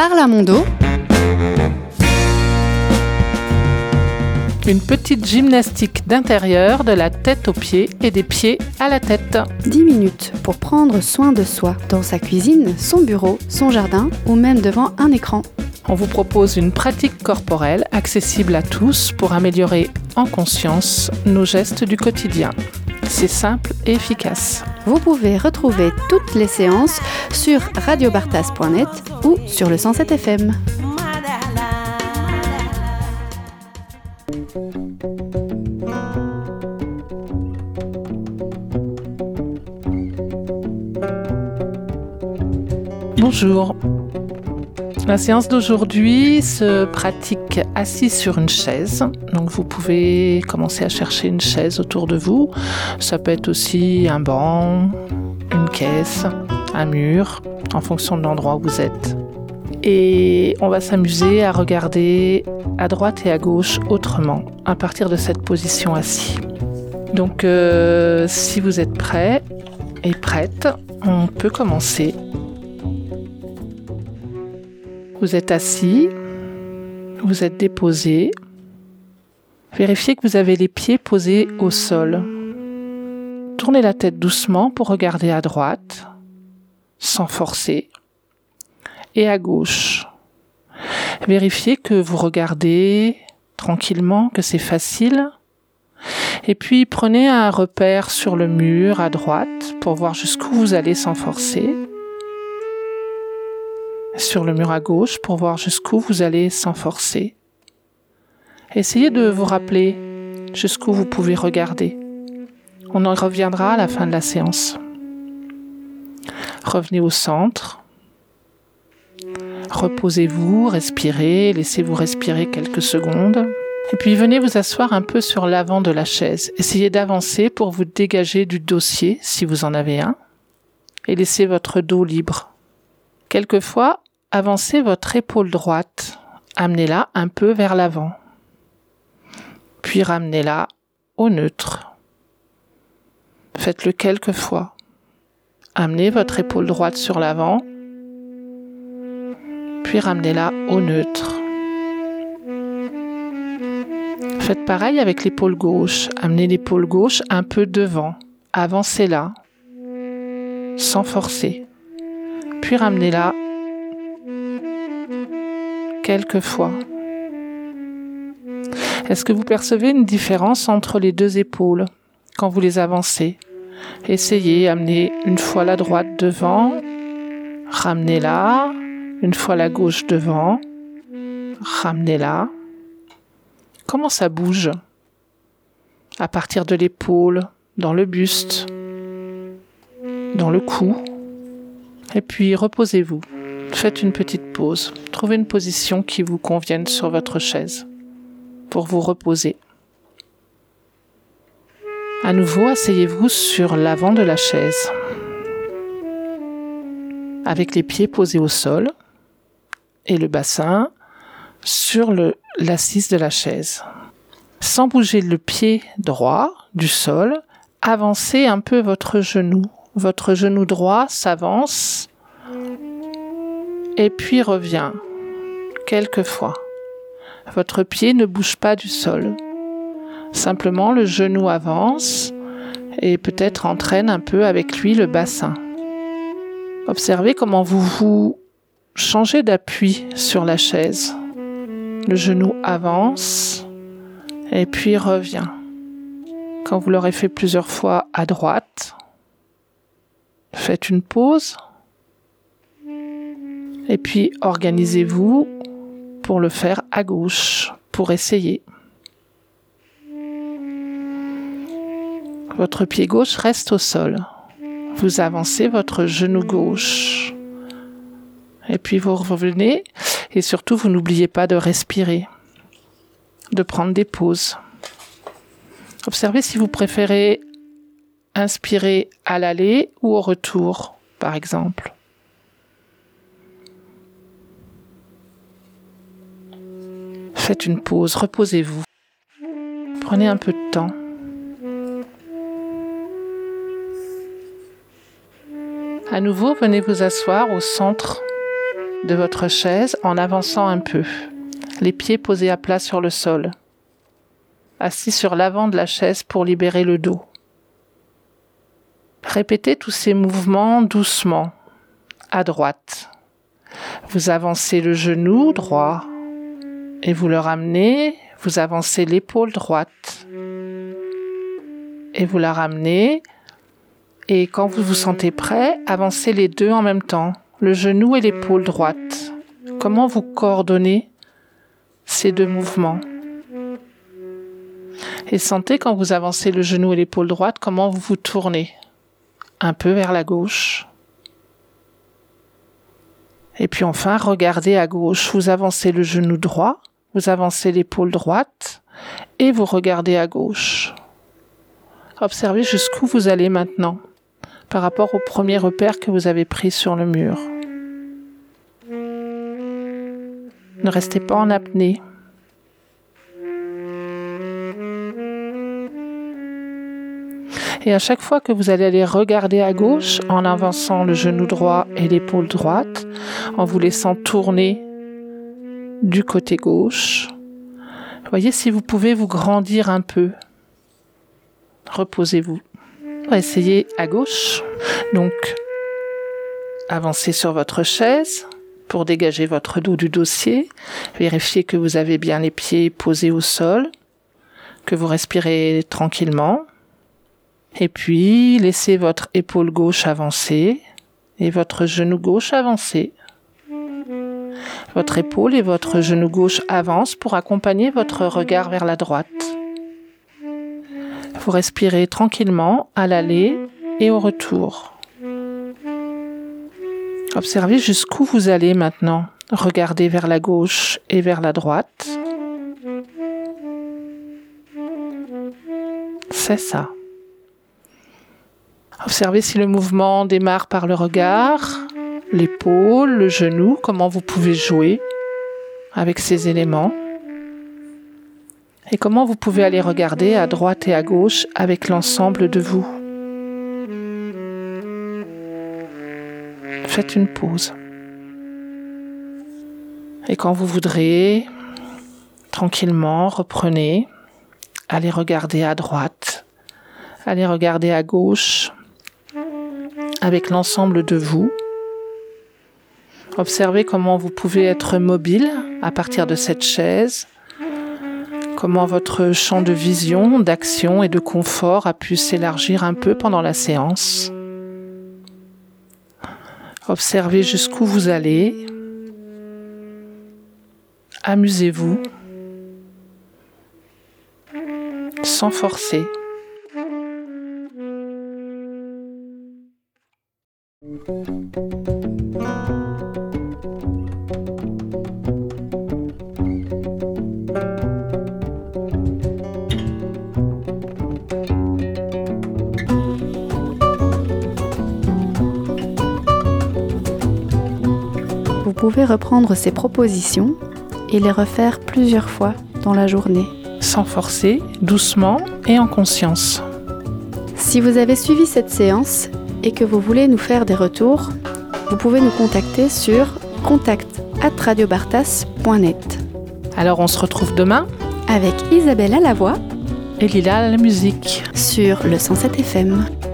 Parle à mon dos. Une petite gymnastique d'intérieur de la tête aux pieds et des pieds à la tête. 10 minutes pour prendre soin de soi dans sa cuisine, son bureau, son jardin ou même devant un écran. On vous propose une pratique corporelle accessible à tous pour améliorer en conscience nos gestes du quotidien. C'est simple et efficace. Vous pouvez retrouver toutes les séances sur radiobartas.net ou sur le 107 FM. Bonjour. La séance d'aujourd'hui se pratique assis sur une chaise. Donc vous pouvez commencer à chercher une chaise autour de vous. Ça peut être aussi un banc, une caisse, un mur, en fonction de l'endroit où vous êtes. Et on va s'amuser à regarder à droite et à gauche autrement, à partir de cette position assis. Donc si vous êtes prêts et prêtes, on peut commencer. Vous êtes assis, vous êtes déposé. Vérifiez que vous avez les pieds posés au sol. Tournez la tête doucement pour regarder à droite, sans forcer, et à gauche. Vérifiez que vous regardez tranquillement, que c'est facile. Et puis prenez un repère sur le mur à droite pour voir jusqu'où vous allez sans forcer. Sur le mur à gauche pour voir jusqu'où vous allez sans forcer. Essayez de vous rappeler jusqu'où vous pouvez regarder. On en reviendra à la fin de la séance. Revenez au centre. Reposez-vous, respirez, laissez-vous respirer quelques secondes. Et puis venez vous asseoir un peu sur l'avant de la chaise. Essayez d'avancer pour vous dégager du dossier si vous en avez un. Et laissez votre dos libre. Quelquefois, avancez votre épaule droite, amenez-la un peu vers l'avant, puis ramenez-la au neutre. Faites-le quelques fois. Amenez votre épaule droite sur l'avant, puis ramenez-la au neutre. Faites pareil avec l'épaule gauche. Amenez l'épaule gauche un peu devant, avancez-la, sans forcer. Puis ramenez-la quelques fois. Est-ce que vous percevez une différence entre les deux épaules quand vous les avancez? Essayez, amenez une fois la droite devant, ramenez-la, une fois la gauche devant, ramenez-la. Comment ça bouge? À partir de l'épaule, dans le buste, dans le cou. Et puis reposez-vous. Faites une petite pause. Trouvez une position qui vous convienne sur votre chaise pour vous reposer. À nouveau, asseyez-vous sur l'avant de la chaise avec les pieds posés au sol et le bassin sur l'assise de la chaise. Sans bouger le pied droit du sol, avancez un peu votre genou. Votre genou droit s'avance et puis revient quelques fois. Votre pied ne bouge pas du sol. Simplement, le genou avance et peut-être entraîne un peu avec lui le bassin. Observez comment vous changez d'appui sur la chaise. Le genou avance et puis revient. Quand vous l'aurez fait plusieurs fois à droite, faites une pause et puis organisez-vous pour le faire à gauche, pour essayer. Votre pied gauche reste au sol. Vous avancez votre genou gauche. Et puis vous revenez et surtout vous n'oubliez pas de respirer, de prendre des pauses. Observez si vous préférez inspirer à l'aller ou au retour, par exemple. Faites une pause, reposez-vous. Prenez un peu de temps. À nouveau, venez vous asseoir au centre de votre chaise en avançant un peu, les pieds posés à plat sur le sol, assis sur l'avant de la chaise pour libérer le dos. Répétez tous ces mouvements doucement, à droite. Vous avancez le genou droit et vous le ramenez, vous avancez l'épaule droite et vous la ramenez. Et quand vous vous sentez prêt, avancez les deux en même temps, le genou et l'épaule droite. Comment vous coordonnez ces deux mouvements? Et sentez quand vous avancez le genou et l'épaule droite, comment vous vous tournez un peu vers la gauche. Et puis enfin, regardez à gauche, vous avancez le genou droit, vous avancez l'épaule droite et vous regardez à gauche. Observez jusqu'où vous allez maintenant par rapport au premier repère que vous avez pris sur le mur. Ne restez pas en apnée. Et à chaque fois que vous allez aller regarder à gauche, en avançant le genou droit et l'épaule droite, en vous laissant tourner du côté gauche, voyez si vous pouvez vous grandir un peu. Reposez-vous. Essayez à gauche. Donc, avancez sur votre chaise pour dégager votre dos du dossier. Vérifiez que vous avez bien les pieds posés au sol, que vous respirez tranquillement. Et puis, laissez votre épaule gauche avancer et votre genou gauche avancer. Votre épaule et votre genou gauche avancent pour accompagner votre regard vers la droite. Vous respirez tranquillement à l'aller et au retour. Observez jusqu'où vous allez maintenant. Regardez vers la gauche et vers la droite. C'est ça. Observez si le mouvement démarre par le regard, l'épaule, le genou, comment vous pouvez jouer avec ces éléments. Et comment vous pouvez aller regarder à droite et à gauche avec l'ensemble de vous. Faites une pause. Et quand vous voudrez, tranquillement, reprenez. Allez regarder à droite. Allez regarder à gauche avec l'ensemble de vous. Observez comment vous pouvez être mobile à partir de cette chaise. Comment votre champ de vision, d'action et de confort a pu s'élargir un peu pendant la séance. Observez jusqu'où vous allez. Amusez-vous sans forcer. Vous pouvez reprendre ces propositions et les refaire plusieurs fois dans la journée. Sans forcer, doucement et en conscience. Si vous avez suivi cette séance et que vous voulez nous faire des retours, vous pouvez nous contacter sur contact@radiobartas.net. Alors on se retrouve demain avec Isabelle à la voix et Lila à la musique sur le 107 FM.